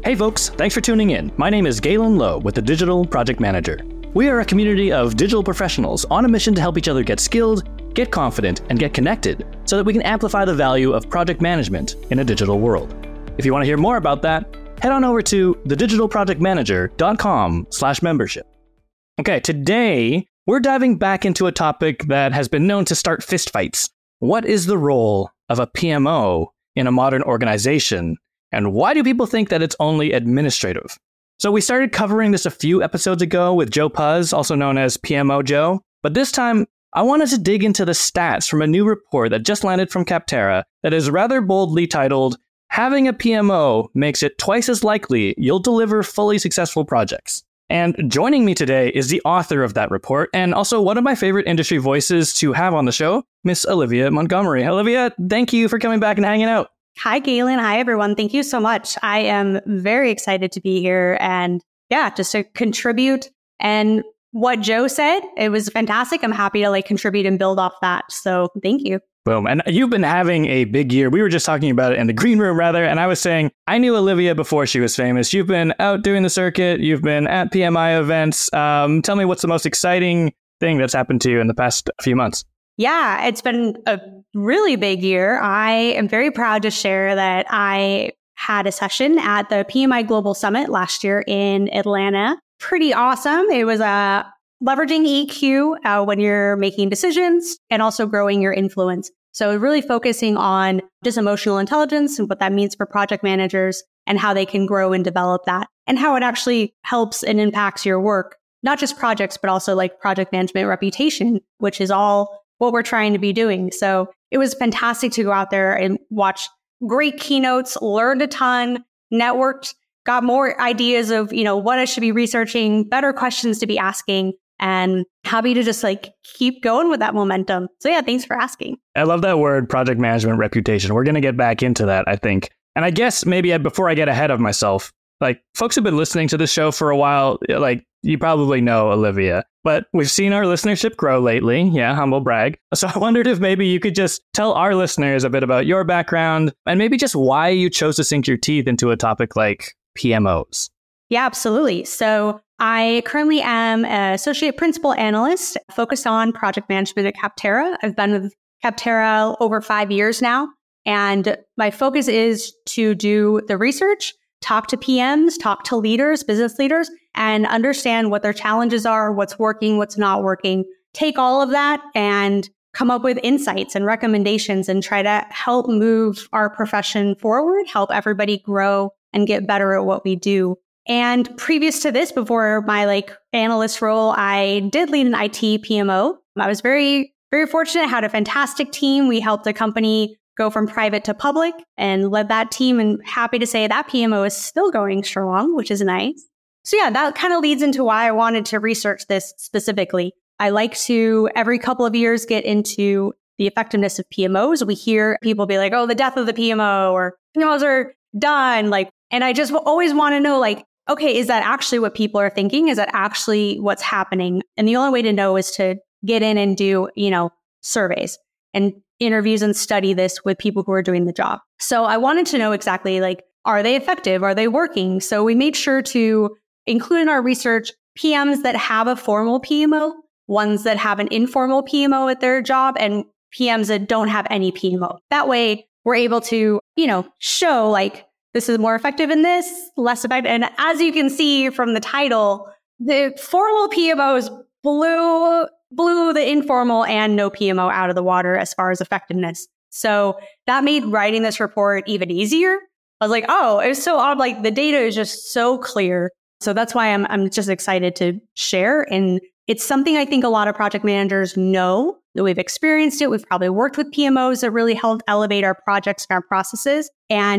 Hey folks, thanks for tuning in. My name is Galen Lowe with the Digital Project Manager. We are a community of digital professionals on a mission to help each other get skilled, get confident, and get connected so that we can amplify the value of project management in a digital world. If you want to hear more about that, head on over to thedigitalprojectmanager.com/membership. Okay, today we're diving back into a topic that has been known to start fistfights. What is the role of a PMO in a modern organization? And why do people think that it's only administrative? So we started covering this a few episodes ago with Joe Puz, also known as PMO Joe. But this time, I wanted to dig into the stats from a new report that just landed from Capterra that is rather boldly titled, "Having a PMO makes it twice as likely you'll deliver fully successful projects." And joining me today is the author of that report and also one of my favorite industry voices to have on the show, Miss Olivia Montgomery. Olivia, thank you for coming back and hanging out. Hi, Galen. Hi, everyone. Thank you so much. I am very excited to be here and just to contribute. And what Joe said, it was fantastic. I'm happy to contribute and build off that. So thank you. Boom. And you've been having a big year. We were just talking about it in the green room, rather. And I was saying, I knew Olivia before she was famous. You've been out doing the circuit. You've been at PMI events. Tell me what's the most exciting thing that's happened to you in the past few months? Yeah, it's been a really big year. I am very proud to share that I had a session at the PMI Global Summit last year in Atlanta. Pretty awesome. It was leveraging EQ when you're making decisions and also growing your influence. So really focusing on just emotional intelligence and what that means for project managers and how they can grow and develop that and how it actually helps and impacts your work, not just projects, but also project management reputation, which is all what we're trying to be doing. So it was fantastic to go out there and watch great keynotes, learned a ton, networked, got more ideas of, what I should be researching, better questions to be asking, and happy to just keep going with that momentum. So yeah, thanks for asking. I love that word, project management reputation. We're going to get back into that, I think. And I guess maybe before I get ahead of myself, folks who've been listening to this show for a while, you probably know Olivia, but we've seen our listenership grow lately. Yeah, humble brag. So I wondered if maybe you could just tell our listeners a bit about your background and maybe just why you chose to sink your teeth into a topic like PMOs. Yeah, absolutely. So I currently am an associate principal analyst focused on project management at Capterra. I've been with Capterra over 5 years now, and my focus is to do the research, talk to PMs, talk to leaders, business leaders, and understand what their challenges are, what's working, what's not working. Take all of that and come up with insights and recommendations and try to help move our profession forward, help everybody grow and get better at what we do. And previous to this, before my analyst role, I did lead an IT PMO. I was very, very fortunate, had a fantastic team. We helped a company go from private to public and led that team, and happy to say that PMO is still going strong, which is nice. So yeah, that kind of leads into why I wanted to research this specifically. I like to, every couple of years, get into the effectiveness of PMOs. We hear people be like, oh, the death of the PMO, or PMOs are done. And I just always want to know, okay, is that actually what people are thinking? Is that actually what's happening? And the only way to know is to get in and do, surveys and interviews and study this with people who are doing the job. So I wanted to know exactly, are they effective? Are they working? So we made sure to include in our research PMs that have a formal PMO, ones that have an informal PMO at their job, and PMs that don't have any PMO. That way we're able to, show this is more effective in this, less effective. And as you can see from the title, the formal PMOs blew the informal and no PMO out of the water as far as effectiveness. So that made writing this report even easier. I was like, oh, it was so odd. The data is just so clear. So that's why I'm just excited to share. And it's something I think a lot of project managers know, that we've experienced it. We've probably worked with PMOs that really helped elevate our projects and our processes.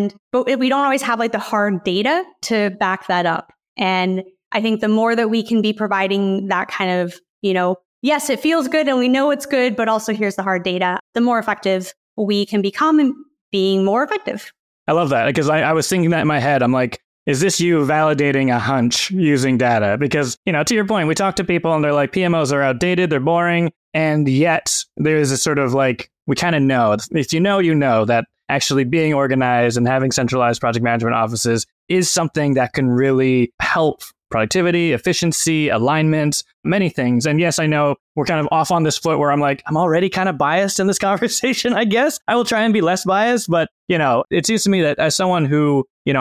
But we don't always have the hard data to back that up. And I think the more that we can be providing that kind of, yes, it feels good and we know it's good, but also here's the hard data, the more effective we can become in being more effective. I love that, because I was thinking that in my head. I'm like, is this you validating a hunch using data? Because, to your point, we talk to people and they're like, PMOs are outdated, they're boring. And yet there's a sort of we kind of know, if you know that actually being organized and having centralized project management offices is something that can really help productivity, efficiency, alignment, many things. And yes, I know we're kind of off on this foot where I'm like, I'm already kind of biased in this conversation, I guess. I will try and be less biased, but, it seems to me that as someone who,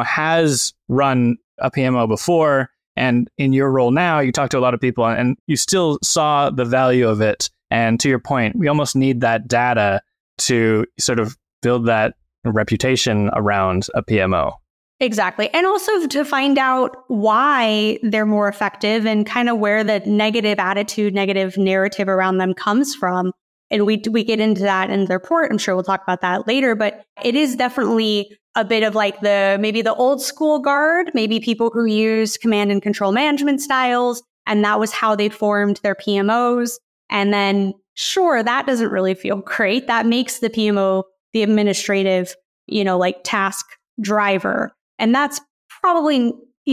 has run a PMO before, and in your role now, you talk to a lot of people and you still saw the value of it. And to your point, we almost need that data to sort of build that reputation around a PMO. Exactly. And also to find out why they're more effective and kind of where the negative attitude, negative narrative around them comes from. And we get into that in the report. I'm sure we'll talk about that later, but it is definitely a bit of like maybe the old school guard, maybe people who use command and control management styles. And that was how they formed their PMOs. And then sure, that doesn't really feel great. That makes the PMO the administrative, like task driver. And that's probably,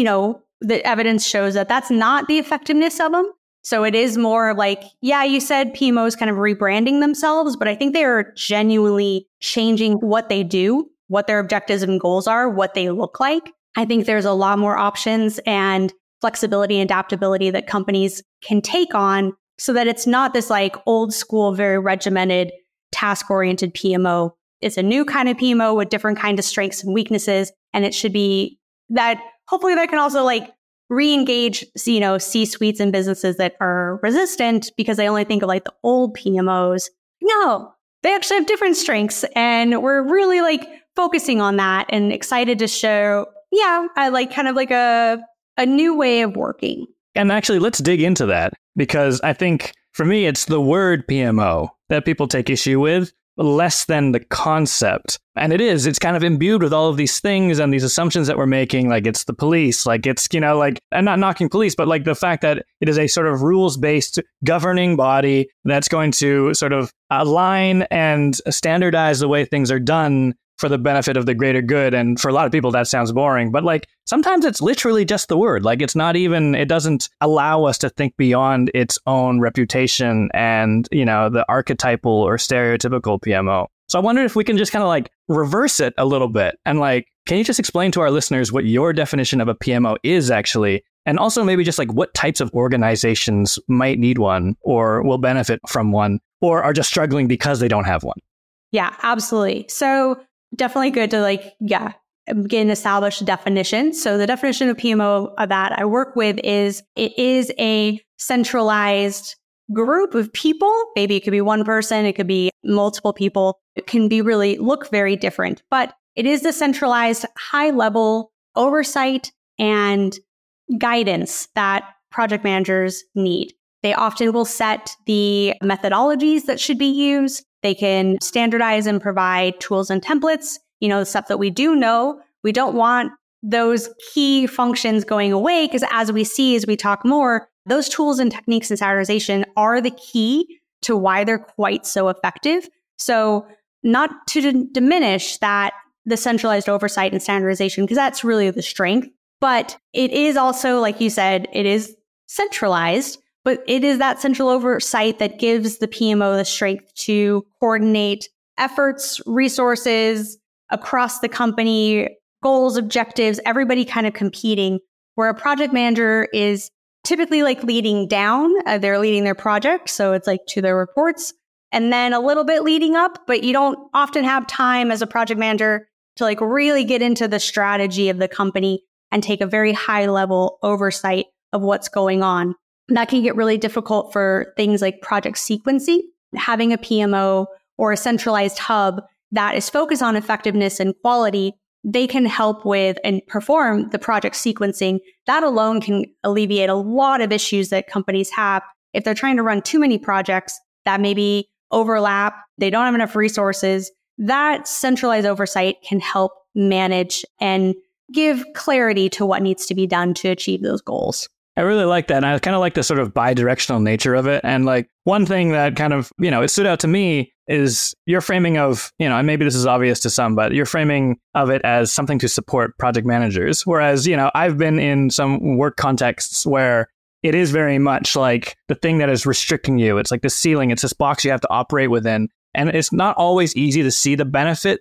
the evidence shows that that's not the effectiveness of them. So it is more like, yeah, you said PMOs kind of rebranding themselves, but I think they are genuinely changing what they do, what their objectives and goals are, what they look like. I think there's a lot more options and flexibility and adaptability that companies can take on so that it's not this like old school, very regimented, task-oriented PMO. It's a new kind of PMO with different kinds of strengths and weaknesses. And it should be that hopefully that can also like re-engage, C-suites and businesses that are resistant because they only think of like the old PMOs. No, they actually have different strengths. And we're really like focusing on that and excited to show, I like kind of like a new way of working. And actually, let's dig into that because I think for me, it's the word PMO that people take issue with, less than the concept. And it's kind of imbued with all of these things and these assumptions that we're making, like it's the police, like it's, I'm not knocking police, but like the fact that it is a sort of rules-based governing body that's going to sort of align and standardize the way things are done for the benefit of the greater good. And for a lot of people, that sounds boring, but like sometimes it's literally just the word. Like it's not even, it doesn't allow us to think beyond its own reputation and, the archetypal or stereotypical PMO. So I wonder if we can just kind of like reverse it a little bit. And like, can you just explain to our listeners what your definition of a PMO is actually? And also maybe just like what types of organizations might need one or will benefit from one or are just struggling because they don't have one? Yeah, absolutely. So definitely good to get an established definition. So the definition of PMO that I work with is it is a centralized group of people. Maybe it could be one person. It could be multiple people. It can look very different, but it is the centralized high level oversight and guidance that project managers need. They often will set the methodologies that should be used. They can standardize and provide tools and templates, the stuff that we do know. We don't want those key functions going away because as we talk more, those tools and techniques and standardization are the key to why they're quite so effective. So not to diminish that, the centralized oversight and standardization, because that's really the strength. But it is also, like you said, it is centralized. But it is that central oversight that gives the PMO the strength to coordinate efforts, resources across the company, goals, objectives, everybody kind of competing, where a project manager is typically like leading down. They're leading their project. So it's like to their reports and then a little bit leading up, but you don't often have time as a project manager to like really get into the strategy of the company and take a very high level oversight of what's going on. That can get really difficult for things like project sequencing. Having a PMO or a centralized hub that is focused on effectiveness and quality, they can help with and perform the project sequencing. That alone can alleviate a lot of issues that companies have. If they're trying to run too many projects that maybe overlap, they don't have enough resources, that centralized oversight can help manage and give clarity to what needs to be done to achieve those goals. I really like that. And I kind of like the sort of bi-directional nature of it. And like one thing that kind of, it stood out to me is your framing of, and maybe this is obvious to some, but your framing of it as something to support project managers. Whereas, I've been in some work contexts where it is very much like the thing that is restricting you. It's like the ceiling. It's this box you have to operate within. And it's not always easy to see the benefits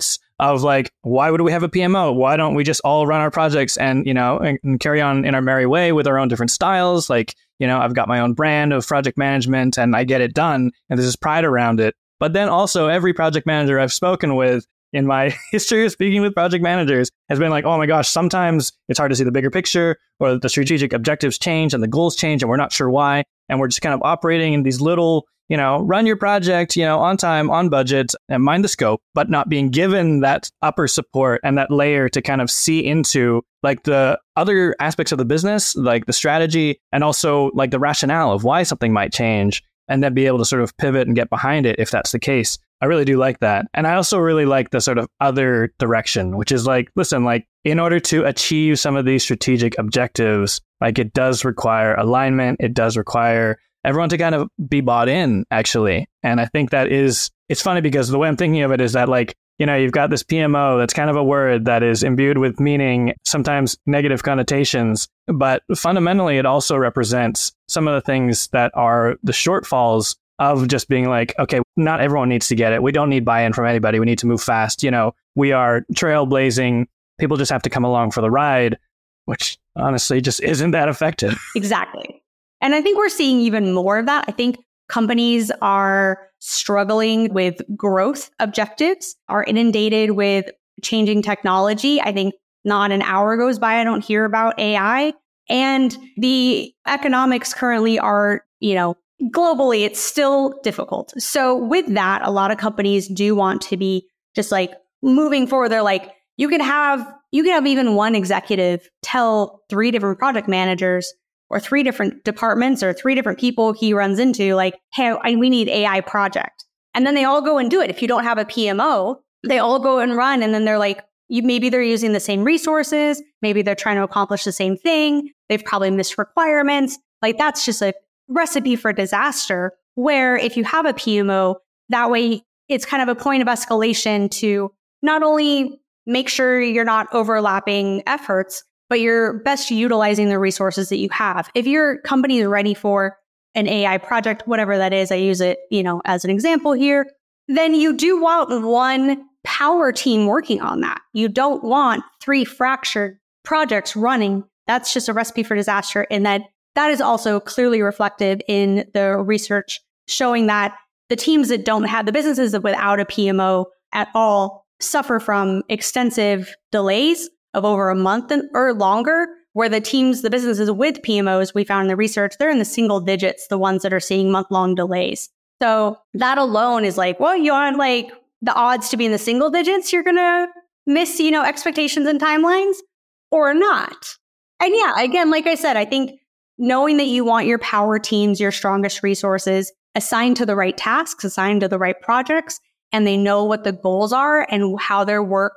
of like, why would we have a PMO? Why don't we just all run our projects and, and carry on in our merry way with our own different styles? Like, I've got my own brand of project management and I get it done. And there's this pride around it. But then also every project manager I've spoken with in my history of speaking with project managers has been like, oh my gosh, sometimes it's hard to see the bigger picture, or the strategic objectives change and the goals change and we're not sure why. And we're just kind of operating in these little, run your project, on time, on budget, and mind the scope, but not being given that upper support and that layer to kind of see into like the other aspects of the business, like the strategy, and also like the rationale of why something might change, and then be able to sort of pivot and get behind it if that's the case. I really do like that. And I also really like the sort of other direction, which is like, listen, like in order to achieve some of these strategic objectives, like it does require alignment. It does require everyone to kind of be bought in, actually. And I think it's funny because the way I'm thinking of it is that like, you've got this PMO that's kind of a word that is imbued with meaning, sometimes negative connotations, but fundamentally it also represents some of the things that are the shortfalls of just being like, okay, not everyone needs to get it. We don't need buy-in from anybody. We need to move fast. We are trailblazing. People just have to come along for the ride, which honestly just isn't that effective. Exactly. And I think we're seeing even more of that. I think companies are struggling with growth objectives, are inundated with changing technology. I think not an hour goes by I don't hear about AI. And the economics currently are, globally, it's still difficult. So with that, a lot of companies do want to be just like moving forward. They're like, you can have even one executive tell 3 different project managers or 3 different departments or 3 different people he runs into, like, hey, we need AI project. And then they all go and do it. If you don't have a PMO, they all go and run. And then they're like, maybe they're using the same resources. Maybe they're trying to accomplish the same thing. They've probably missed requirements. Like that's just a recipe for disaster, where if you have a PMO, that way it's kind of a point of escalation to not only make sure you're not overlapping efforts, but you're best utilizing the resources that you have. If your company is ready for an AI project, whatever that is, I use it, as an example here, then you do want one power team working on that. You don't want 3 fractured projects running. That's just a recipe for disaster. And that is also clearly reflected in the research showing that the teams that don't have, the businesses without a PMO at all, suffer from extensive delays of over a month or longer, where the businesses with PMOs, we found in the research, they're in the single digits, the ones that are seeing month-long delays. So that alone is like, well, you want like the odds to be in the single digits, you're going to miss, expectations and timelines or not. And yeah, again, like I said, I think knowing that you want your power teams, your strongest resources assigned to the right tasks, assigned to the right projects, and they know what the goals are and how their work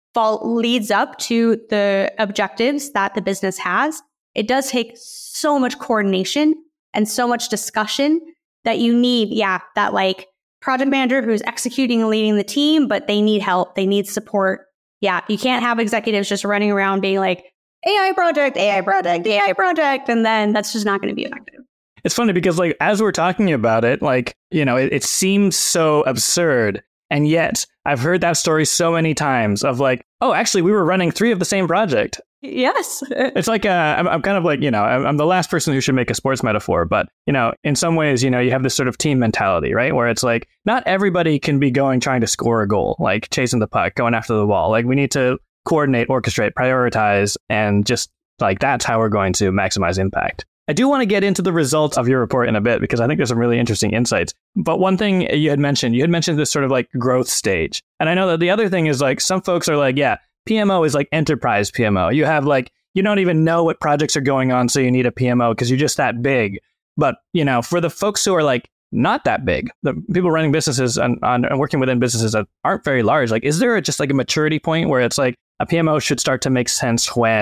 leads up to the objectives that the business has. It does take so much coordination and so much discussion that you need, that like project manager who's executing and leading the team, but they need help. They need support. Yeah, you can't have executives just running around being like, AI project, AI project, AI project, and then that's just not going to be effective. It's funny because like, as we're talking about it, like, it seems so absurd. And yet I've heard that story so many times of like, oh, actually, we were running 3 of the same project. Yes. It's like, I'm kind of like, I'm the last person who should make a sports metaphor. But, in some ways, you have this sort of team mentality, right? Where it's like, not everybody can be trying to score a goal, like chasing the puck, going after the ball. Like we need to coordinate, orchestrate, prioritize, and just like that's how we're going to maximize impact. I do want to get into the results of your report in a bit because I think there's some really interesting insights. But one thing you had mentioned this sort of like growth stage. And I know that the other thing is like some folks are like, yeah, PMO is like enterprise PMO. You have like, you don't even know what projects are going on, so you need a PMO because you're just that big. But, for the folks who are like not that big, the people running businesses and working within businesses that aren't very large, like, is there just like a maturity point where it's like a PMO should start to make sense when ...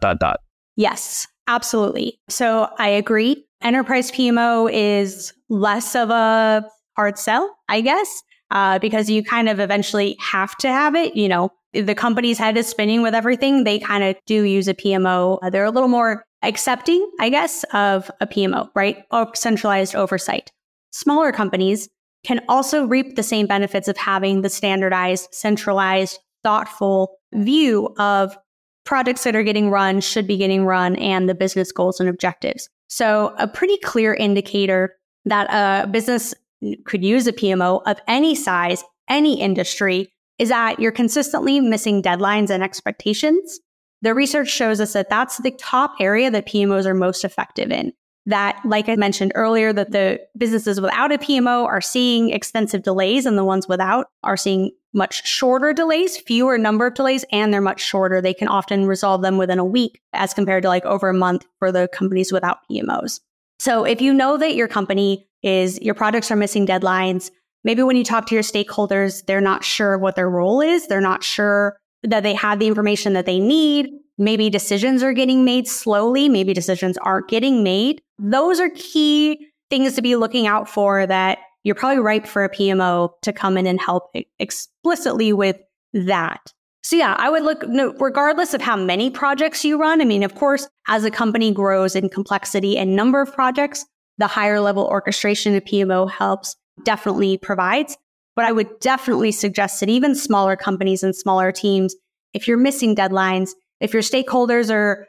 Yes, absolutely. So I agree. Enterprise PMO is less of a hard sell, I guess, because you kind of eventually have to have it. The company's head is spinning with everything. They kind of do use a PMO. They're a little more accepting, I guess, of a PMO, right? Or centralized oversight. Smaller companies can also reap the same benefits of having the standardized, centralized thoughtful view of projects that are getting run, should be getting run, and the business goals and objectives. So a pretty clear indicator that a business could use a PMO of any size, any industry, is that you're consistently missing deadlines and expectations. The research shows us that that's the top area that PMOs are most effective in. That, like I mentioned earlier, that the businesses without a PMO are seeing extensive delays and the ones without are seeing much shorter delays, fewer number of delays, and they're much shorter. They can often resolve them within a week as compared to like over a month for the companies without PMOs. So if you know that your your projects are missing deadlines, maybe when you talk to your stakeholders, they're not sure what their role is. They're not sure that they have the information that they need. Maybe decisions are getting made slowly. Maybe decisions aren't getting made. Those are key things to be looking out for, that you're probably ripe for a PMO to come in and help explicitly with that. So yeah, I would look, regardless of how many projects you run. I mean, of course, as a company grows in complexity and number of projects, the higher level orchestration a PMO helps definitely provides. But I would definitely suggest that even smaller companies and smaller teams, if you're missing deadlines, if your stakeholders are,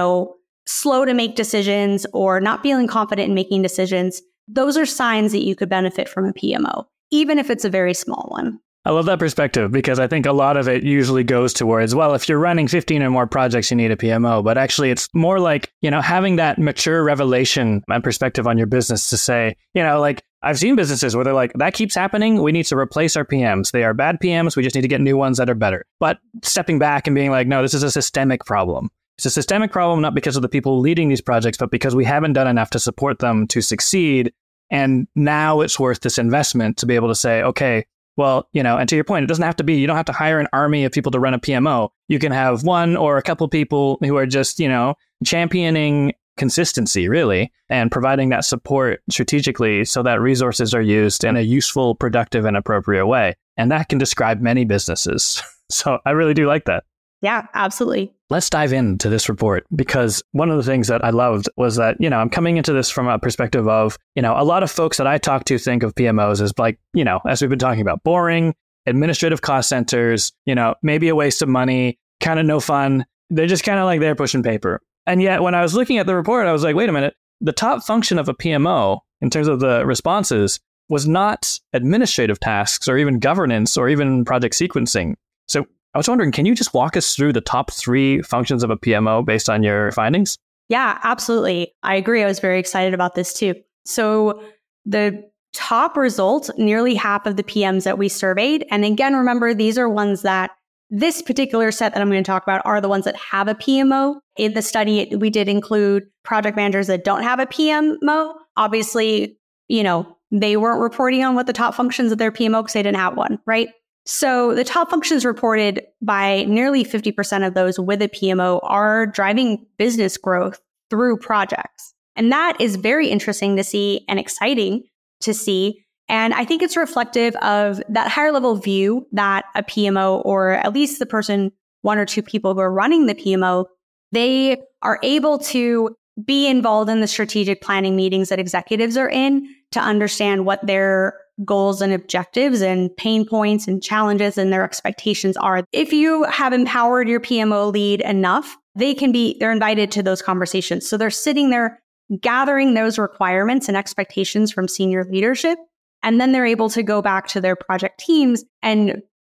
slow to make decisions or not feeling confident in making decisions, those are signs that you could benefit from a PMO, even if it's a very small one. I love that perspective, because I think a lot of it usually goes towards, well, if you're running 15 or more projects, you need a PMO. But actually, it's more like, having that mature revelation and perspective on your business to say, I've seen businesses where they're like, that keeps happening. We need to replace our PMs. They are bad PMs. We just need to get new ones that are better. But stepping back and being like, no, this is a systemic problem. It's a systemic problem, not because of the people leading these projects, but because we haven't done enough to support them to succeed. And now it's worth this investment to be able to say, okay, well, and to your point, it doesn't have to be, you don't have to hire an army of people to run a PMO. You can have one or a couple people who are just, championing consistency, really, and providing that support strategically so that resources are used in a useful, productive, and appropriate way. And that can describe many businesses. So I really do like that. Yeah, absolutely. Let's dive into this report, because one of the things that I loved was that, I'm coming into this from a perspective of, a lot of folks that I talk to think of PMOs as like, as we've been talking about, boring, administrative cost centers, maybe a waste of money, kind of no fun. They're just kind of like they're pushing paper. And yet when I was looking at the report, I was like, wait a minute, the top function of a PMO in terms of the responses was not administrative tasks or even governance or even project sequencing. So I was wondering, can you just walk us through the top 3 functions of a PMO based on your findings? Yeah, absolutely. I agree. I was very excited about this too. So the top result, nearly half of the PMs that we surveyed, and again, remember, these are ones that this particular set that I'm going to talk about are the ones that have a PMO. In the study, we did include project managers that don't have a PMO. Obviously, they weren't reporting on what the top functions of their PMO because they didn't have one, right? So the top functions reported by nearly 50% of those with a PMO are driving business growth through projects. And that is very interesting to see and exciting to see. And I think it's reflective of that higher level view that a PMO, or at least the person, 1 or 2 people who are running the PMO, they are able to be involved in the strategic planning meetings that executives are in to understand what their goals and objectives and pain points and challenges and their expectations are. If you have empowered your PMO lead enough, they're invited to those conversations. So they're sitting there gathering those requirements and expectations from senior leadership. And then they're able to go back to their project teams and,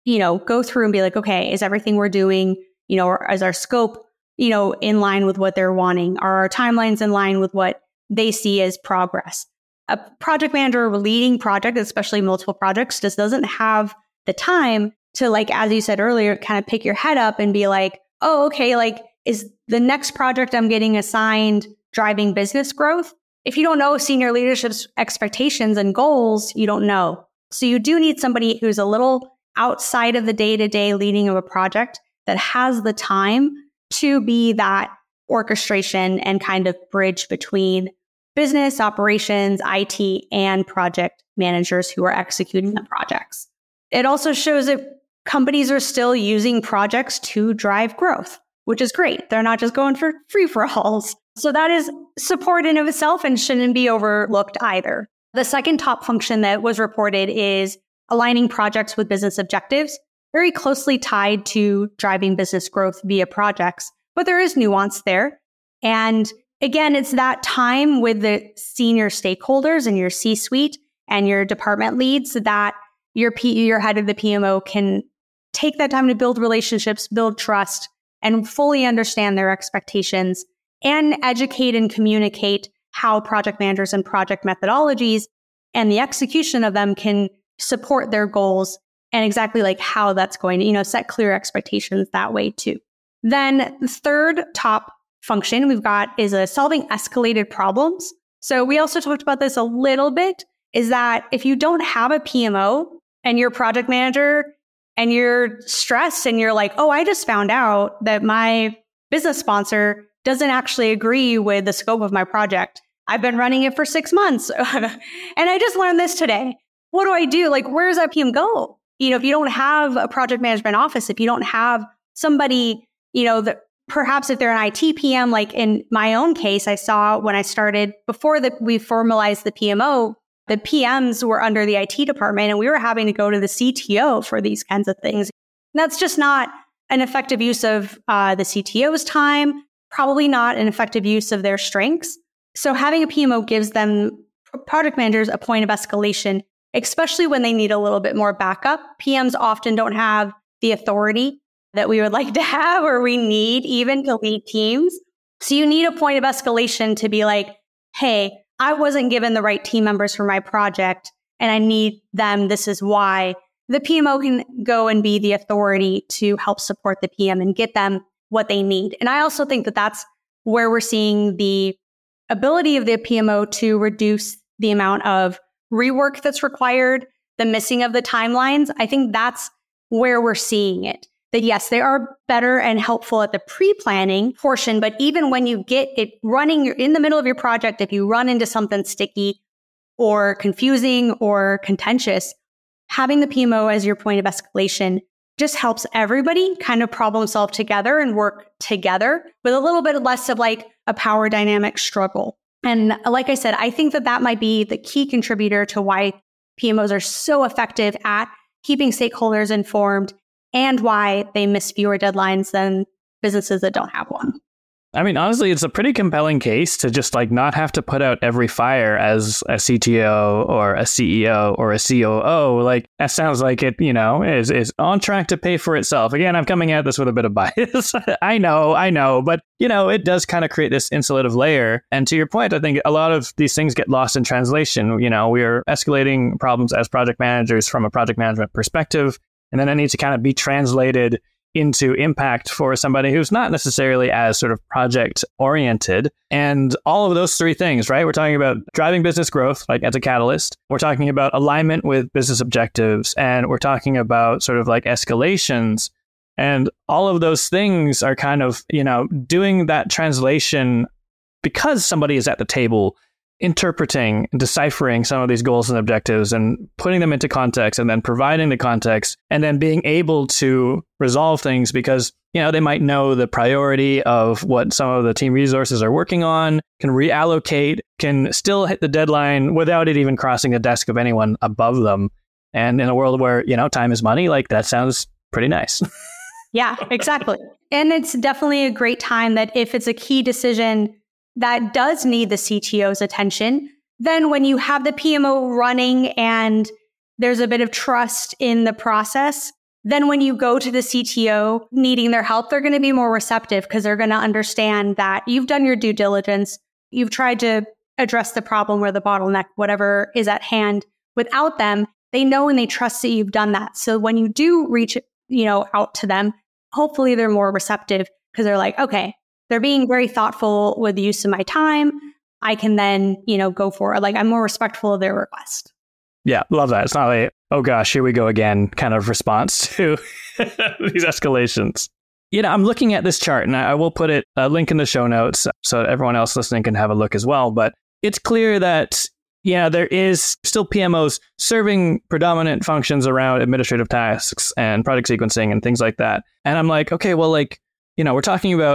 go through and be like, okay, is everything we're doing, or is our scope, in line with what they're wanting? Are our timelines in line with what they see as progress? A project manager leading project, especially multiple projects, just doesn't have the time to, like, as you said earlier, kind of pick your head up and be like, oh, okay, like, is the next project I'm getting assigned driving business growth? If you don't know senior leadership's expectations and goals, you don't know. So you do need somebody who's a little outside of the day-to-day leading of a project that has the time to be that orchestration and kind of bridge between business, operations, IT, and project managers who are executing the projects. It also shows that companies are still using projects to drive growth, which is great. They're not just going for free-for-alls. So that is support in of itself and shouldn't be overlooked either. The second top function that was reported is aligning projects with business objectives. very closely tied to driving business growth via projects, but there is nuance there. And again, it's that time with the senior stakeholders and your C-suite and your department leads that your head of the PMO can take that time to build relationships, build trust, and fully understand their expectations and educate and communicate how project managers and project methodologies and the execution of them can support their goals and exactly like how that's going to, set clear expectations that way too. Then the third top function we've got is solving escalated problems. So we also talked about this a little bit, is that if you don't have a PMO and you're a project manager and you're stressed and you're like, oh, I just found out that my business sponsor doesn't actually agree with the scope of my project. I've been running it for 6 months and I just learned this today. What do I do? Like, where does that PM go? If you don't have a project management office, if you don't have somebody, that perhaps if they're an IT PM, like in my own case, I saw when I started, before we formalized the PMO, the PMs were under the IT department and we were having to go to the CTO for these kinds of things. And that's just not an effective use of the CTO's time, probably not an effective use of their strengths. So having a PMO gives them, project managers, a point of escalation, especially when they need a little bit more backup. PMs often don't have the authority that we would like to have or we need even to lead teams. So you need a point of escalation to be like, hey, I wasn't given the right team members for my project and I need them. This is why. The PMO can go and be the authority to help support the PM and get them what they need. And I also think that that's where we're seeing the ability of the PMO to reduce the amount of rework that's required, the missing of the timelines. I think that's where we're seeing it. That yes, they are better and helpful at the pre-planning portion, but even when you get it running, you're in the middle of your project, if you run into something sticky or confusing or contentious, having the PMO as your point of escalation just helps everybody kind of problem solve together and work together with a little bit less of like a power dynamic struggle. And like I said, I think that might be the key contributor to why PMOs are so effective at keeping stakeholders informed and why they miss fewer deadlines than businesses that don't have one. I mean, honestly, it's a pretty compelling case to just like not have to put out every fire as a CTO or a CEO or a COO. Like that sounds like it, is on track to pay for itself. Again, I'm coming at this with a bit of bias. I know, but it does kind of create this insulative layer. And to your point, I think a lot of these things get lost in translation. We are escalating problems as project managers from a project management perspective, and then it needs to kind of be translated into impact for somebody who's not necessarily as sort of project oriented. And all of those three things, right? We're talking about driving business growth, like as a catalyst. We're talking about alignment with business objectives. And we're talking about sort of like escalations. And all of those things are kind of, doing that translation because somebody is at the table interpreting and deciphering some of these goals and objectives and putting them into context and then providing the context and then being able to resolve things because, they might know the priority of what some of the team resources are working on, can reallocate, can still hit the deadline without it even crossing the desk of anyone above them. And in a world where, time is money, like that sounds pretty nice. Yeah, exactly. And it's definitely a great time that if it's a key decision that does need the CTO's attention, then when you have the PMO running and there's a bit of trust in the process, then when you go to the CTO needing their help, they're going to be more receptive because they're going to understand that you've done your due diligence. You've tried to address the problem or the bottleneck, whatever is at hand. Without them, they know and they trust that you've done that. So when you do reach, out to them, hopefully they're more receptive because they're like, okay, they're being very thoughtful with the use of my time. I can then, go for it. Like I'm more respectful of their request. Yeah, love that. It's not like, oh gosh, here we go again kind of response to these escalations. I'm looking at this chart and I will put a link in the show notes so that everyone else listening can have a look as well. But it's clear that, there is still PMOs serving predominant functions around administrative tasks and project sequencing and things like that. And I'm like, okay, well, like, we're talking about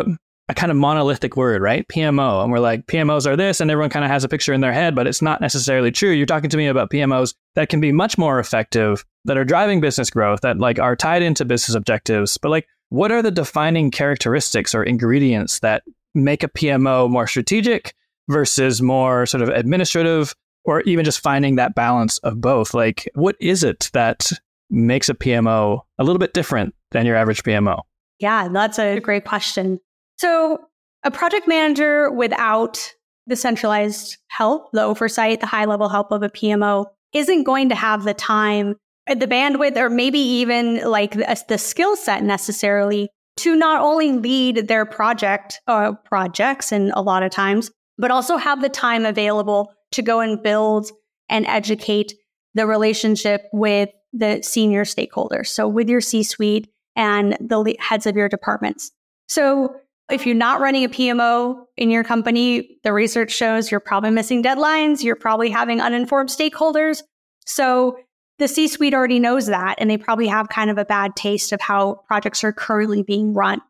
a kind of monolithic word, right? PMO. And we're like, PMOs are this, and everyone kind of has a picture in their head, but it's not necessarily true. You're talking to me about PMOs that can be much more effective, that are driving business growth, that like are tied into business objectives. But like, what are the defining characteristics or ingredients that make a PMO more strategic versus more sort of administrative, or even just finding that balance of both? Like, what is it that makes a PMO a little bit different than your average PMO? Yeah, that's a great question. So a project manager without the centralized help, the oversight, the high-level help of a PMO isn't going to have the time, the bandwidth, or maybe even like the skill set necessarily to not only lead their projects and a lot of times, but also have the time available to go and build and educate the relationship with the senior stakeholders. So with your C-suite and the heads of your departments. So if you're not running a PMO in your company, the research shows you're probably missing deadlines. You're probably having uninformed stakeholders. So the C-suite already knows that, and they probably have kind of a bad taste of how projects are currently being run.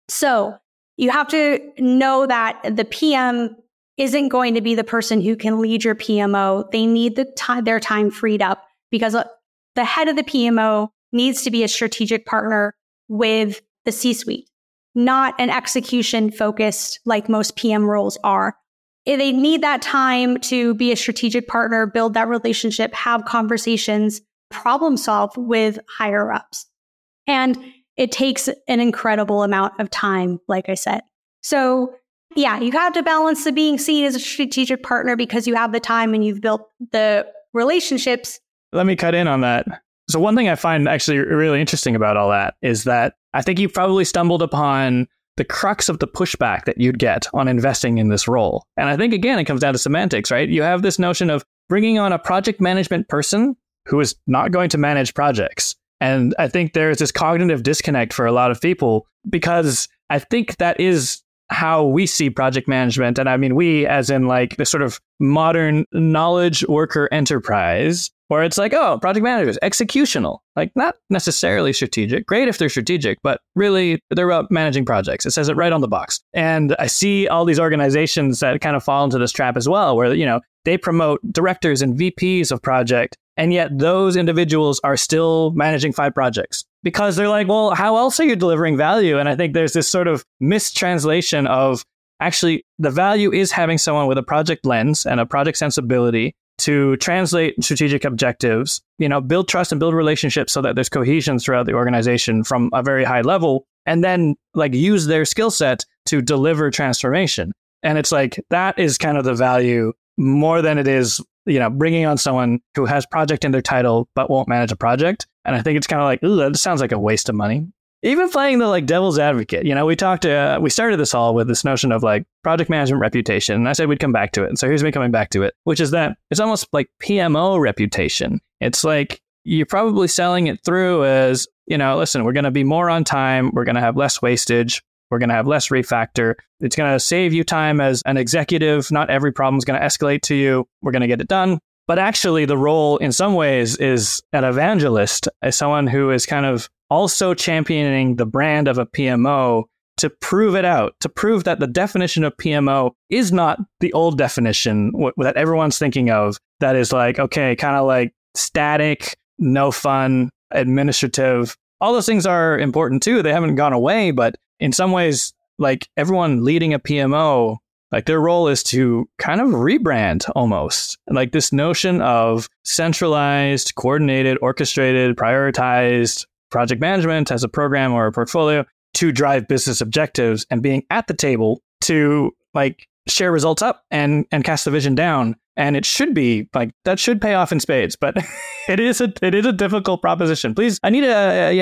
So you have to know that the PM isn't going to be the person who can lead your PMO. They need their time freed up, because the head of the PMO needs to be a strategic partner with the C-suite, not an execution focused like most PM roles are. They need that time to be a strategic partner, build that relationship, have conversations, problem solve with higher ups. And it takes an incredible amount of time, like I said. So yeah, you have to balance the being seen as a strategic partner because you have the time and you've built the relationships. Let me cut in on that. So one thing I find actually really interesting about all that is that I think you probably stumbled upon the crux of the pushback that you'd get on investing in this role. And I think, again, it comes down to semantics, right? You have this notion of bringing on a project management person who is not going to manage projects. And I think there's this cognitive disconnect for a lot of people, because I think that is how we see project management. And I mean, we as in like the sort of modern knowledge worker enterprise, where it's like, oh, project managers, executional, like not necessarily strategic. Great if they're strategic, but really they're about managing projects. It says it right on the box. And I see all these organizations that kind of fall into this trap as well, where, you know, they promote directors and VPs of project, and yet those individuals are still managing 5 projects because they're like, well, how else are you delivering value? And I think there's this sort of mistranslation of actually the value is having someone with a project lens and a project sensibility to translate strategic objectives, you know, build trust and build relationships so that there's cohesion throughout the organization from a very high level, and then like use their skill set to deliver transformation. And it's like, that is kind of the value more than it is, you know, bringing on someone who has project in their title but won't manage a project. And I think it's kind of like, ooh, that sounds like a waste of money. Even playing the like devil's advocate, you know, we started this all with this notion of like project management reputation. And I said we'd come back to it. And so here's me coming back to it, which is that it's almost like PMO reputation. It's like you're probably selling it through as, you know, listen, we're going to be more on time. We're going to have less wastage. We're going to have less refactor. It's going to save you time as an executive. Not every problem is going to escalate to you. We're going to get it done. But actually, the role in some ways is an evangelist, as someone who is kind of also championing the brand of a PMO to prove it out, to prove that the definition of PMO is not the old definition that everyone's thinking of, that is like, okay, kind of like static, no fun, administrative. All those things are important too. They haven't gone away, but in some ways, like everyone leading a PMO, like their role is to kind of rebrand almost. Like this notion of centralized, coordinated, orchestrated, prioritized project management as a program or a portfolio to drive business objectives, and being at the table to like share results up and cast the vision down. And it should be like, that should pay off in spades, but it is a difficult proposition. Please, I need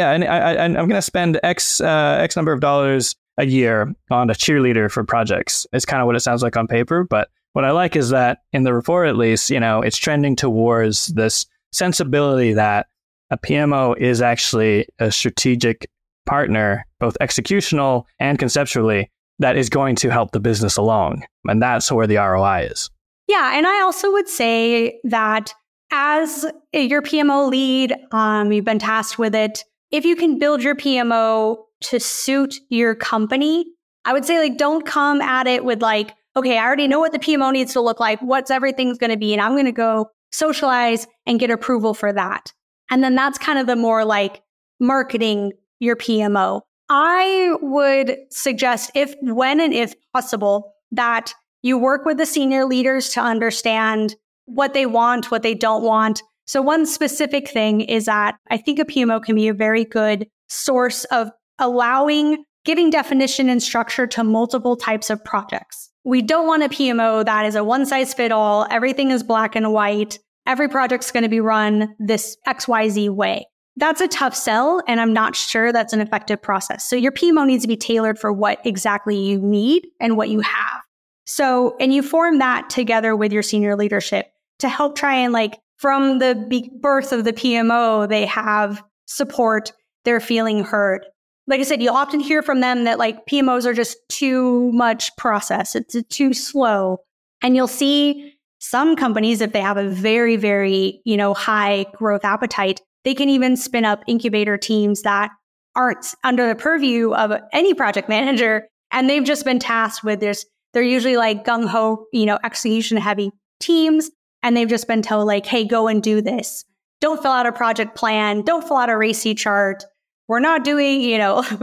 I'm going to spend X number of dollars a year on a cheerleader for projects. It's kind of what it sounds like on paper. But what I like is that in the report, at least, you know, it's trending towards this sensibility that a PMO is actually a strategic partner, both executional and conceptually, that is going to help the business along. And that's where the ROI is. Yeah. And I also would say that as your PMO lead, you've been tasked with it. If you can build your PMO to suit your company, I would say like, don't come at it with like, okay, I already know what the PMO needs to look like. What's everything's going to be. And I'm going to go socialize and get approval for that. And then that's kind of the more like marketing your PMO. I would suggest when and if possible, that you work with the senior leaders to understand what they want, what they don't want. So one specific thing is that I think a PMO can be a very good source of giving definition and structure to multiple types of projects. We don't want a PMO that is a one-size-fits-all, everything is black and white, every project's going to be run this XYZ way. That's a tough sell, and I'm not sure that's an effective process. So your PMO needs to be tailored for what exactly you need and what you have. So, and you form that together with your senior leadership to help try and like, from the birth of the PMO, they have support, they're feeling heard. Like I said, you'll often hear from them that like PMOs are just too much process. It's too slow. And you'll see some companies, if they have a very, very, high growth appetite, they can even spin up incubator teams that aren't under the purview of any project manager. And they've just been tasked with this. They're usually like gung-ho, execution heavy teams. And they've just been told like, hey, go and do this. Don't fill out a project plan. Don't fill out a RACI chart. We're not doing, we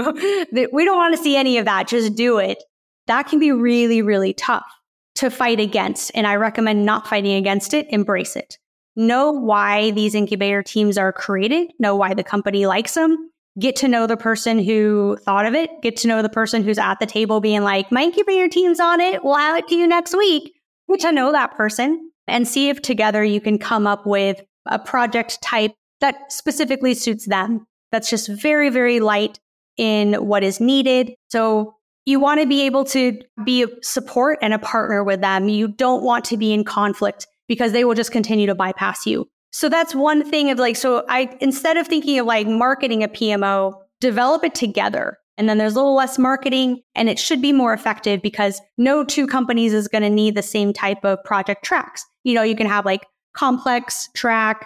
don't want to see any of that. Just do it. That can be really, really tough to fight against. And I recommend not fighting against it. Embrace it. Know why these incubator teams are created. Know why the company likes them. Get to know the person who thought of it. Get to know the person who's at the table being like, my incubator team's on it. We'll have it to you next week. Get to know that person and see if together you can come up with a project type that specifically suits them. That's just very, very light in what is needed. So you want to be able to be a support and a partner with them. You don't want to be in conflict because they will just continue to bypass you. So that's one thing of like, instead of thinking of like marketing a PMO, develop it together. And then there's a little less marketing and it should be more effective because no two companies is going to need the same type of project tracks. You can have like complex track,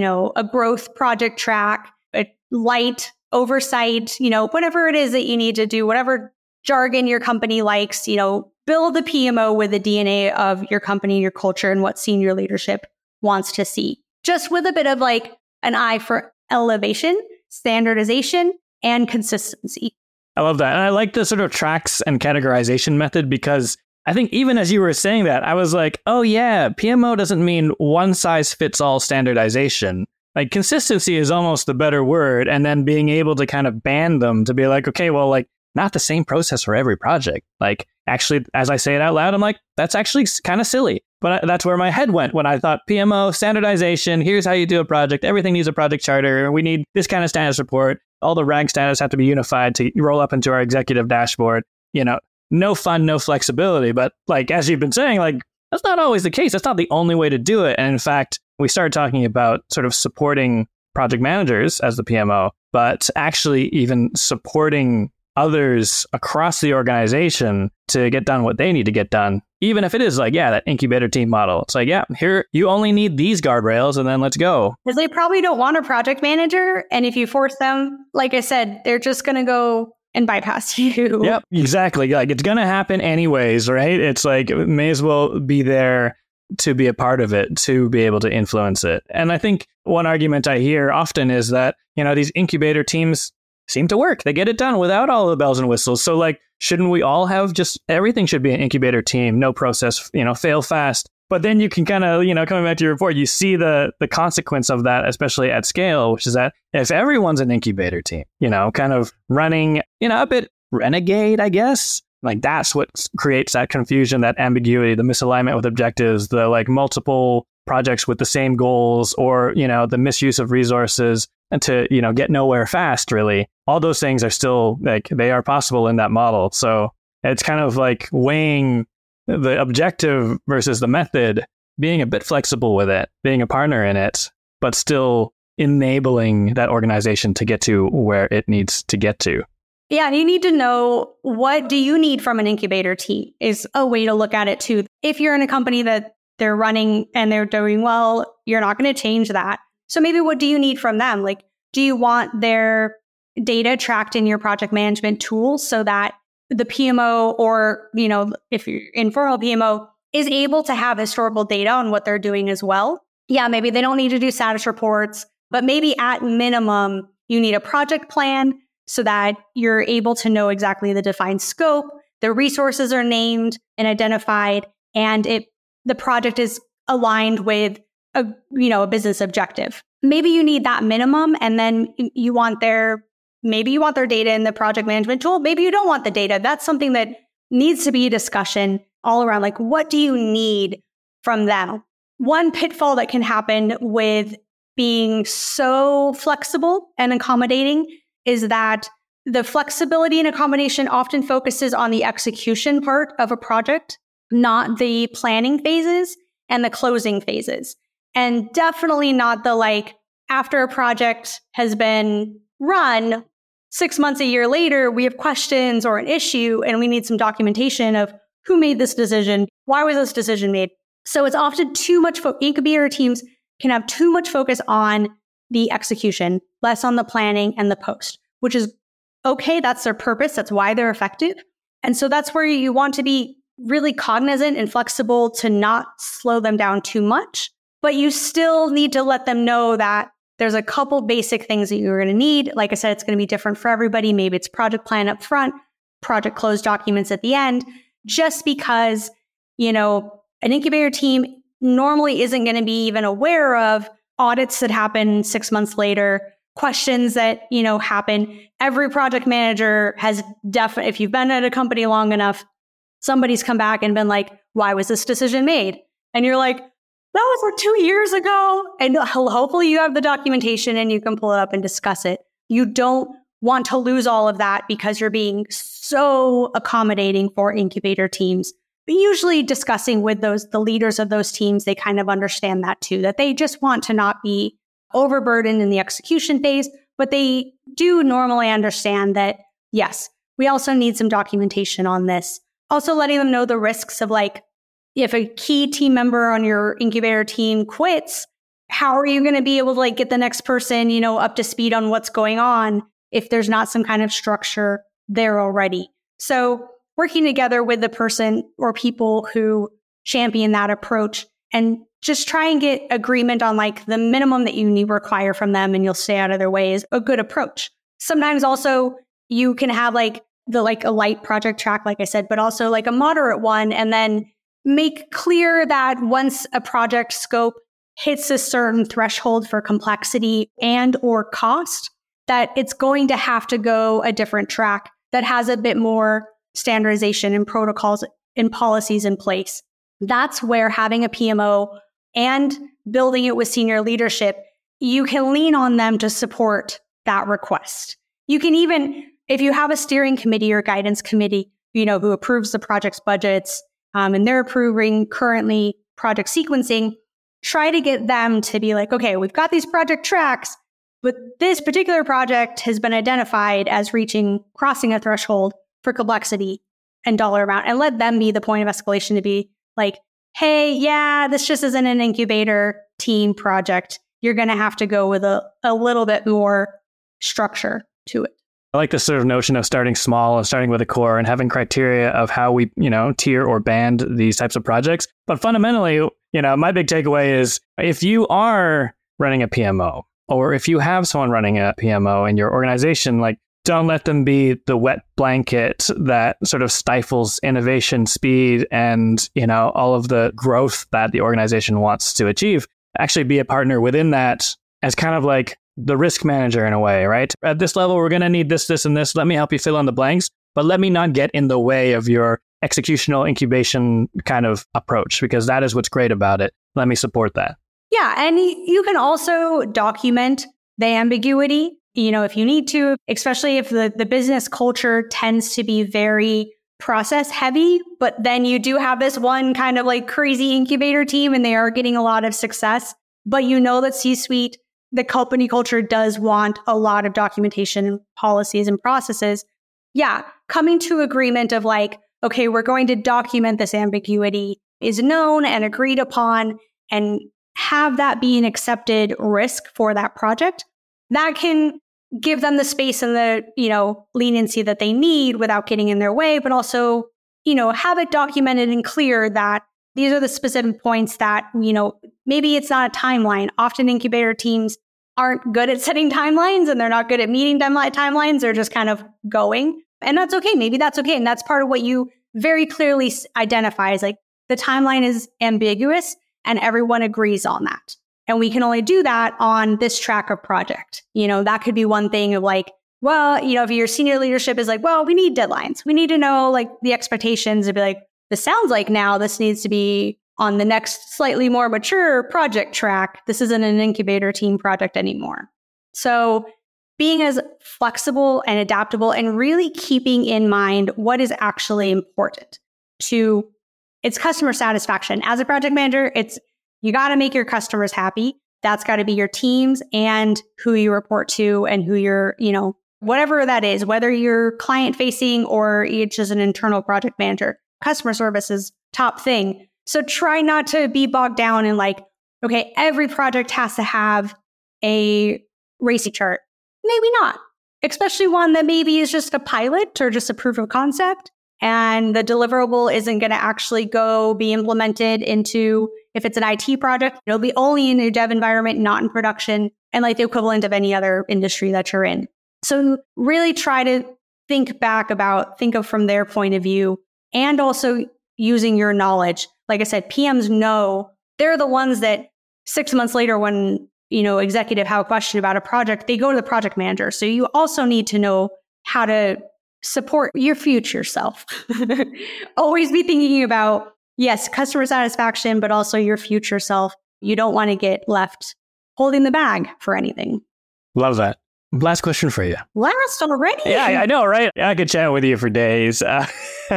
a growth project track, a light oversight, whatever it is that you need to do, whatever jargon your company likes, build the PMO with the DNA of your company, your culture, and what senior leadership wants to see. Just with a bit of like an eye for elevation, standardization, and consistency. I love that. And I like the sort of tracks and categorization method because I think even as you were saying that, I was like, oh yeah, PMO doesn't mean one size fits all standardization. Like consistency is almost the better word. And then being able to kind of band them to be like, okay, well, like not the same process for every project. Like actually, as I say it out loud, I'm like, that's actually kind of silly. But that's where my head went when I thought PMO, standardization, here's how you do a project. Everything needs a project charter. We need this kind of status report. All the RAG status have to be unified to roll up into our executive dashboard. No fun, no flexibility. But like, as you've been saying, like, that's not always the case. That's not the only way to do it. And in fact, we started talking about sort of supporting project managers as the PMO, but actually even supporting others across the organization to get done what they need to get done. Even if it is like, yeah, that incubator team model. It's like, yeah, here, you only need these guardrails and then let's go. Because they probably don't want a project manager. And if you force them, like I said, they're just going to go and bypass you. Yep, exactly. Like it's going to happen anyways, right? It's like, it may as well be there to be a part of it, to be able to influence it. And I think one argument I hear often is that, these incubator teams seem to work. They get it done without all the bells and whistles. So like, shouldn't we all have just everything should be an incubator team, no process, fail fast. But then you can kind of, coming back to your report, you see the consequence of that, especially at scale, which is that if everyone's an incubator team, kind of running, a bit renegade, I guess, like that's what creates that confusion, that ambiguity, the misalignment with objectives, the like multiple projects with the same goals, or, the misuse of resources and to, get nowhere fast, really. All those things are still like, they are possible in that model. So it's kind of like weighing the objective versus the method, being a bit flexible with it, being a partner in it, but still enabling that organization to get to where it needs to get to. Yeah, you need to know, what do you need from an incubator team is a way to look at it too. If you're in a company that they're running and they're doing well, you're not going to change that. So maybe what do you need from them? Like, do you want their data tracked in your project management tools so that the PMO or, if you're informal PMO is able to have historical data on what they're doing as well. Yeah, maybe they don't need to do status reports, but maybe at minimum, you need a project plan so that you're able to know exactly the defined scope, the resources are named and identified, and the project is aligned with a business objective. Maybe you need that minimum, and then you want their data in the project management tool. Maybe you don't want the data. That's something that needs to be a discussion all around. Like, what do you need from them? One pitfall that can happen with being so flexible and accommodating is that the flexibility and accommodation often focuses on the execution part of a project, not the planning phases and the closing phases. And definitely not the after a project has been run, 6 months, a year later, we have questions or an issue and we need some documentation of who made this decision, why was this decision made. So it's often too much, incubator teams can have too much focus on the execution, less on the planning and the post, which is okay. That's their purpose. That's why they're effective. And so that's where you want to be really cognizant and flexible to not slow them down too much. But you still need to let them know that there's a couple basic things that you're going to need. Like I said, it's going to be different for everybody. Maybe it's project plan up front, project close documents at the end, just because, an incubator team normally isn't going to be even aware of audits that happen 6 months later, questions that, happen. Every project manager has definitely, if you've been at a company long enough, somebody's come back and been like, why was this decision made? And you're like, that was 2 years ago. And hopefully you have the documentation and you can pull it up and discuss it. You don't want to lose all of that because you're being so accommodating for incubator teams. But usually discussing with the leaders of those teams, they kind of understand that too, that they just want to not be overburdened in the execution phase. But they do normally understand that, yes, we also need some documentation on this. Also letting them know the risks of if a key team member on your incubator team quits, how are you going to be able to get the next person, up to speed on what's going on if there's not some kind of structure there already? So working together with the person or people who champion that approach and just try and get agreement on the minimum that you need require from them and you'll stay out of their way is a good approach. Sometimes also you can have a light project track, like I said, but also a moderate one, and then make clear that once a project scope hits a certain threshold for complexity and or cost, that it's going to have to go a different track that has a bit more standardization and protocols and policies in place. That's where having a PMO and building it with senior leadership, you can lean on them to support that request. You can even, if you have a steering committee or guidance committee, who approves the project's budgets, and they're approving currently project sequencing, try to get them to be okay, we've got these project tracks, but this particular project has been identified as crossing a threshold for complexity and dollar amount, and let them be the point of escalation to be hey, yeah, this just isn't an incubator team project. You're going to have to go with a little bit more structure to it. I like this sort of notion of starting small and starting with a core and having criteria of how we, tier or band these types of projects. But fundamentally, my big takeaway is if you are running a PMO or if you have someone running a PMO in your organization, don't let them be the wet blanket that sort of stifles innovation, speed, and, all of the growth that the organization wants to achieve. Actually be a partner within that as kind of the risk manager in a way, right? At this level, we're going to need this, this, and this. Let me help you fill in the blanks, but let me not get in the way of your executional incubation kind of approach, because that is what's great about it. Let me support that. Yeah. And you can also document the ambiguity, if you need to, especially if the business culture tends to be very process heavy, but then you do have this one kind of crazy incubator team and they are getting a lot of success, but that C-suite, the company culture does want a lot of documentation, policies, and processes. Yeah, coming to agreement of okay, we're going to document this ambiguity is known and agreed upon and have that be an accepted risk for that project. That can give them the space and the, leniency that they need without getting in their way, but also, have it documented and clear that these are the specific points that, maybe it's not a timeline. Often incubator teams aren't good at setting timelines and they're not good at meeting timelines. They're just kind of going. And that's okay. Maybe that's okay. And that's part of what you very clearly identify as like the timeline is ambiguous and everyone agrees on that. And we can only do that on this track of project. That could be one thing of like, well, if your senior leadership is like, well, we need deadlines. We need to know like the expectations to be like, this sounds like now this needs to be on the next slightly more mature project track. This isn't an incubator team project anymore. So being as flexible and adaptable and really keeping in mind what is actually important to it's customer satisfaction. As a project manager, you got to make your customers happy. That's got to be your teams and who you report to and who you're, whatever that is, whether you're client facing or it's just an internal project manager. Customer service is top thing. So try not to be bogged down in like, okay, every project has to have a RACI chart. Maybe not, especially one that maybe is just a pilot or just a proof of concept. And the deliverable isn't going to actually be implemented into, if it's an IT project, it'll be only in a dev environment, not in production, and like the equivalent of any other industry that you're in. So really try to think of from their point of view and also using your knowledge. Like I said, PMs know they're the ones that 6 months later when, executive have a question about a project, they go to the project manager. So you also need to know how to support your future self. Always be thinking about, yes, customer satisfaction, but also your future self. You don't want to get left holding the bag for anything. Love that. Last question for you. Last already? Yeah, I know, right? I could chat with you for days. And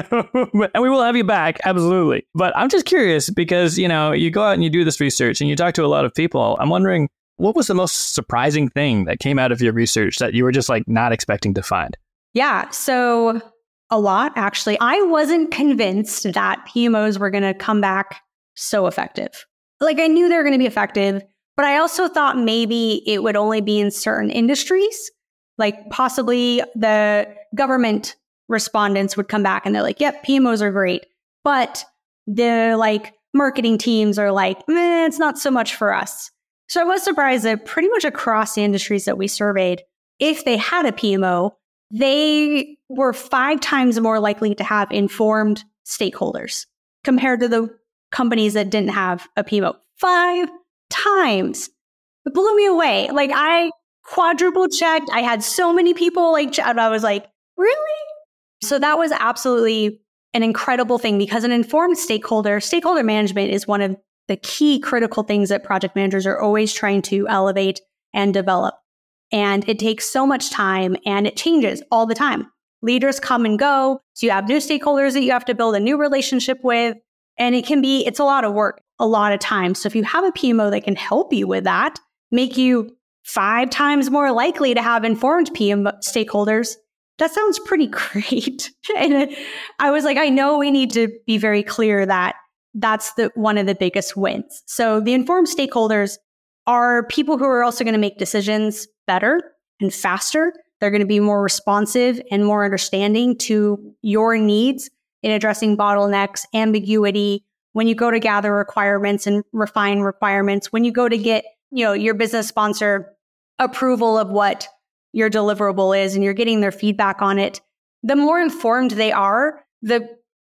we will have you back, absolutely. But I'm just curious because, you go out and you do this research and you talk to a lot of people. I'm wondering, what was the most surprising thing that came out of your research that you were just like not expecting to find? Yeah, so a lot, actually. I wasn't convinced that PMOs were going to come back so effective. Like I knew they were going to be effective, but I also thought maybe it would only be in certain industries, like possibly the government respondents would come back and they're like, yep, PMOs are great. But the like marketing teams are like, it's not so much for us. So I was surprised that pretty much across the industries that we surveyed, if they had a PMO, they were 5 times more likely to have informed stakeholders compared to the companies that didn't have a PMO. 5 times. It blew me away. Like I quadruple checked. I had so many people I was like, really? So that was absolutely an incredible thing because an informed stakeholder management is one of the key critical things that project managers are always trying to elevate and develop. And it takes so much time and it changes all the time. Leaders come and go. So you have new stakeholders that you have to build a new relationship with. And it's a lot of work, a lot of time. So if you have a PMO that can help you with that, make you 5 times more likely to have informed PM stakeholders, that sounds pretty great. And I was like, I know we need to be very clear that that's one of the biggest wins. So the informed stakeholders are people who are also going to make decisions better and faster. They're going to be more responsive and more understanding to your needs in addressing bottlenecks, ambiguity, when you go to gather requirements and refine requirements, when you go to get, your business sponsor approval of what your deliverable is and you're getting their feedback on it. The more informed they are, the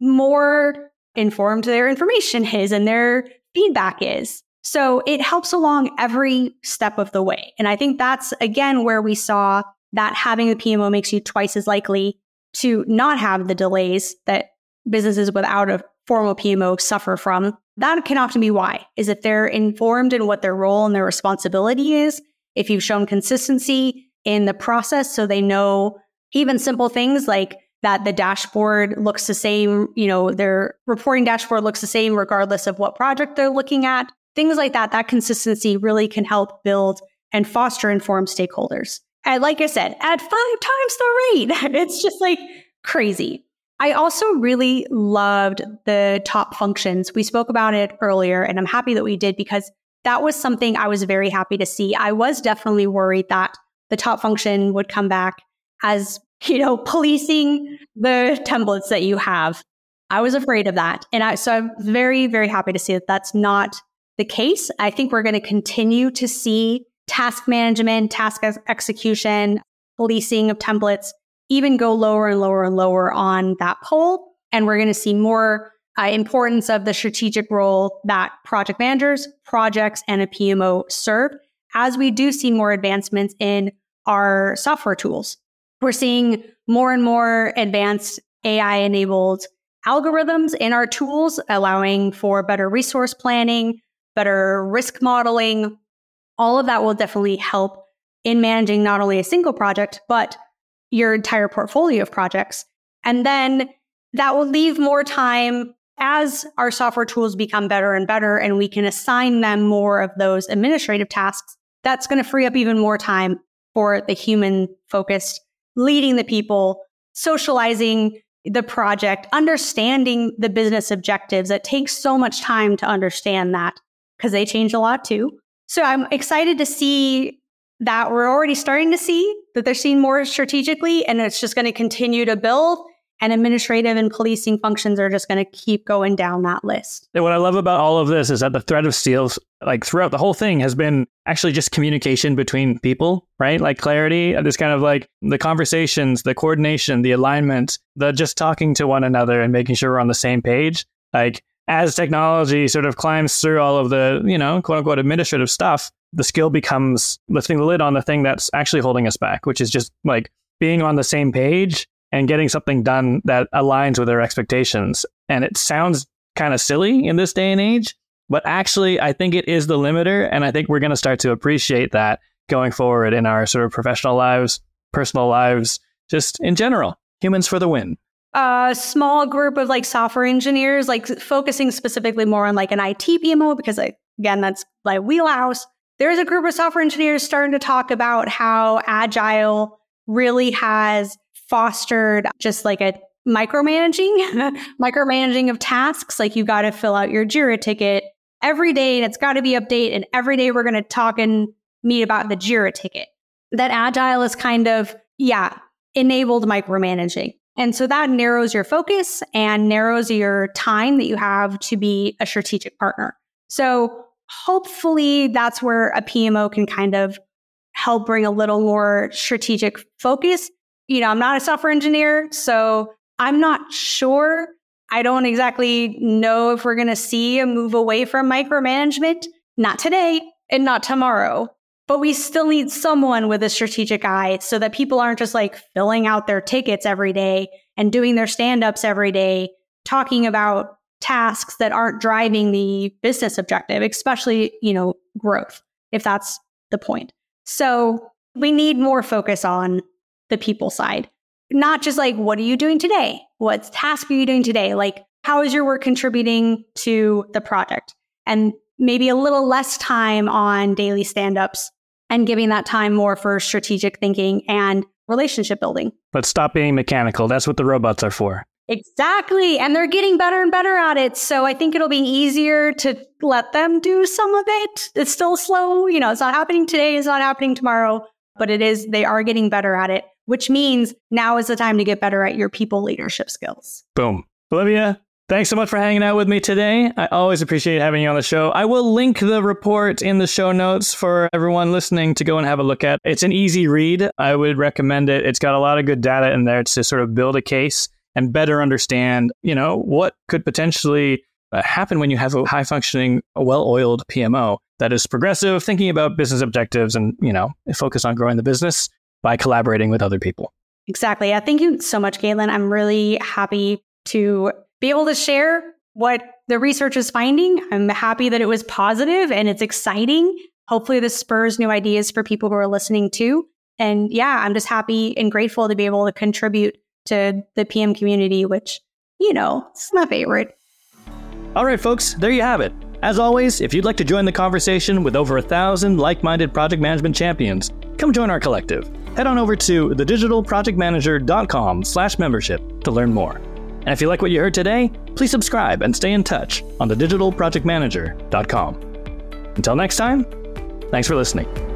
more informed their information is and their feedback is. So it helps along every step of the way. And I think that's, again, where we saw that having a PMO makes you twice as likely to not have the delays that businesses without a formal PMO suffer from. That can often be why, is if they're informed in what their role and their responsibility is, if you've shown consistency in the process so they know even simple things like that the dashboard looks the same, their reporting dashboard looks the same regardless of what project they're looking at. Things like that, that consistency really can help build and foster informed stakeholders. And like I said, at 5 times the rate, it's just like crazy. I also really loved the top functions. We spoke about it earlier, and I'm happy that we did because that was something I was very happy to see. I was definitely worried that the top function would come back as, policing the templates that you have. I was afraid of that. And so I'm very, very happy to see that that's not the case. I think we're going to continue to see task management, task execution, policing of templates even go lower and lower and lower on that pole. And we're going to see more importance of the strategic role that project managers, projects, and a PMO serve as we do see more advancements in our software tools. We're seeing more and more advanced AI-enabled algorithms in our tools, allowing for better resource planning, better risk modeling. All of that will definitely help in managing not only a single project, but your entire portfolio of projects. And then that will leave more time as our software tools become better and better, and we can assign them more of those administrative tasks. That's going to free up even more time for the human-focused, leading the people, socializing the project, understanding the business objectives. It takes so much time to understand that because they change a lot too. So I'm excited to see that we're already starting to see that they're seeing more strategically, and it's just going to continue to build. And administrative and policing functions are just going to keep going down that list. And what I love about all of this is that the thread of steel, throughout the whole thing, has been actually just communication between people, right? Like clarity, this kind of the conversations, the coordination, the alignment, the just talking to one another and making sure we're on the same page. As technology sort of climbs through all of the, quote unquote, administrative stuff, the skill becomes lifting the lid on the thing that's actually holding us back, which is just being on the same page and getting something done that aligns with our expectations. And it sounds kind of silly in this day and age, but actually I think it is the limiter. And I think we're going to start to appreciate that going forward in our sort of professional lives, personal lives, just in general. Humans for the win. A small group of software engineers, focusing specifically more on an IT PMO, because again, that's wheelhouse. There's a group of software engineers starting to talk about how Agile really has fostered just a micromanaging of tasks. You got to fill out your Jira ticket every day, and it's got to be updated. And every day we're going to talk and meet about the Jira ticket. That Agile is kind of, enabled micromanaging. And so that narrows your focus and narrows your time that you have to be a strategic partner. So hopefully that's where a PMO can kind of help bring a little more strategic focus. I'm not a software engineer, so I'm not sure. I don't exactly know if we're going to see a move away from micromanagement. Not today and not tomorrow. But we still need someone with a strategic eye so that people aren't just filling out their tickets every day and doing their stand-ups every day, talking about tasks that aren't driving the business objective, especially, growth, if that's the point. So we need more focus on the people side, not just what are you doing today? What task are you doing today? How is your work contributing to the project? And maybe a little less time on daily stand-ups and giving that time more for strategic thinking and relationship building. Let's stop being mechanical. That's what the robots are for. Exactly. And they're getting better and better at it. So I think it'll be easier to let them do some of it. It's still slow. It's not happening today. It's not happening tomorrow. But they are getting better at it, which means now is the time to get better at your people leadership skills. Boom. Olivia, thanks so much for hanging out with me today. I always appreciate having you on the show. I will link the report in the show notes for everyone listening to go and have a look at. It's an easy read. I would recommend it. It's got a lot of good data in there to sort of build a case and better understand, what could potentially happen when you have a high-functioning, well-oiled PMO that is progressive, thinking about business objectives and, focus on growing the business by collaborating with other people. Exactly. Yeah, thank you so much, Caitlin. I'm really happy to be able to share what the research is finding. I'm happy that it was positive and it's exciting. Hopefully this spurs new ideas for people who are listening too. And I'm just happy and grateful to be able to contribute to the PM community, which, it's my favorite. All right, folks, there you have it. As always, if you'd like to join the conversation with over 1,000 like-minded project management champions, come join our collective. Head on over to thedigitalprojectmanager.com/membership to learn more. And if you like what you heard today, please subscribe and stay in touch on thedigitalprojectmanager.com. Until next time, thanks for listening.